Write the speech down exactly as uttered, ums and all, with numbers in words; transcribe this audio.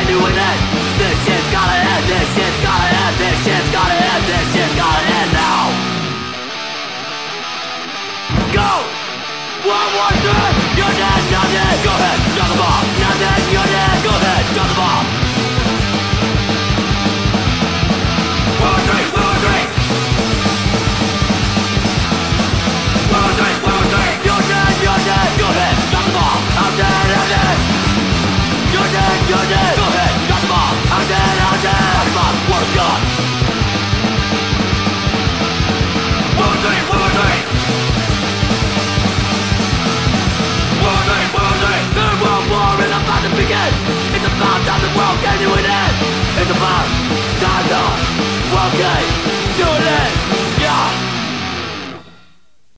can you win it? This shit's gotta end, this shit's gotta end, this shit's gotta end, this shit's gotta end now. Go! One, one, three, you're dead, you're dead. Go ahead, drop the ball. Nothing, you're dead. Go ahead, drop the ball. One, three, one, three. One, three, one, three. You're dead, you're dead. Go ahead, drop the ball. I'm dead, I'm dead. You're dead, you're dead. Go ahead, drop the ball. I'm dead, I'm dead. Fuck off, what is gone? One, three, one, three. One, three, one, three. Third World War is about to begin. It's about time the world can you win it. It's about time the world can